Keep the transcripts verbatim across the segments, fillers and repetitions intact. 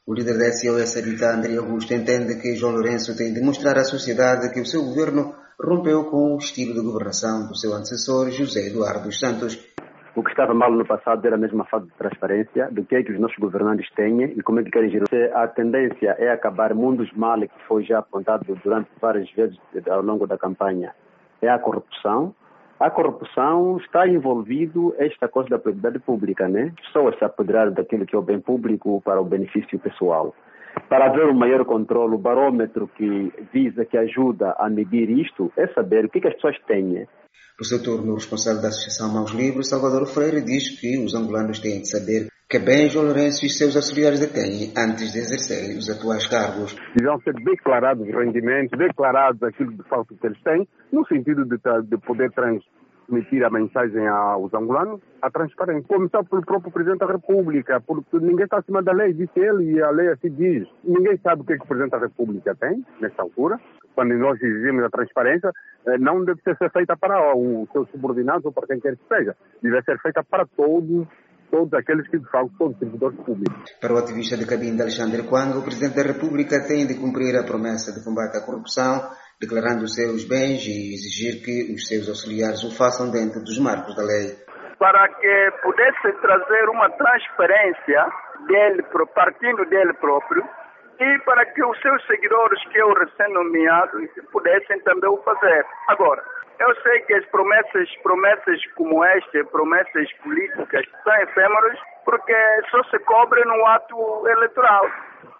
O líder da S O S Habitat, André Augusto, entende que João Lourenço tem de mostrar à sociedade que o seu governo rompeu com o estilo de governação do seu antecessor, José Eduardo dos Santos. O que estava mal no passado era a mesma falta de transparência do que é que os nossos governantes têm e como é que querem gerir. A tendência é acabar um dos males que foi já apontado durante várias vezes ao longo da campanha, é a corrupção. A corrupção está envolvido esta coisa da propriedade pública, né? Pessoas se apoderaram daquilo que é o bem público para o benefício pessoal. Para haver um maior controle, o barômetro que visa, que ajuda a medir isto, é saber o que, que as pessoas têm. Por seu turno, o responsável da Associação Mãos Livres, Salvador Freire, diz que os angolanos têm de saber que bem João Lourenço e seus auxiliares detêm antes de exercerem os atuais cargos. Deviam ser declarados os rendimentos, declarados aquilo de falta que eles têm, no sentido de, de poder transmitir a mensagem aos angolanos, a transparência. Começar pelo próprio Presidente da República, porque ninguém está acima da lei, disse ele, e a lei assim diz. Ninguém sabe o que, é que o Presidente da República tem, nesta altura. Quando nós exigimos a transparência, não deve ser feita para os seus subordinados ou para quem quer que seja. Deve ser feita para todos, todos aqueles que, de facto, são servidores públicos. Para o ativista de Cabinda, Alexandre Quang, o Presidente da República tem de cumprir a promessa de combate à corrupção, declarando os seus bens e exigir que os seus auxiliares o façam dentro dos marcos da lei. Para que pudesse trazer uma transparência dele, partindo dele próprio, e para que os seus seguidores, que é o recém-nomeado, pudessem também o fazer. Agora, eu sei que as promessas, promessas como esta, promessas políticas, são efêmeras porque só se cobre no ato eleitoral.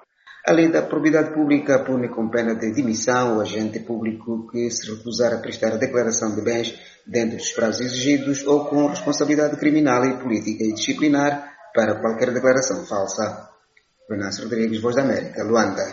A lei da probidade pública pune com pena de demissão o agente público que se recusar a prestar a declaração de bens dentro dos prazos exigidos ou com responsabilidade criminal e política e disciplinar para qualquer declaração falsa. Venâncio Rodrigues, Voz da América, Luanda.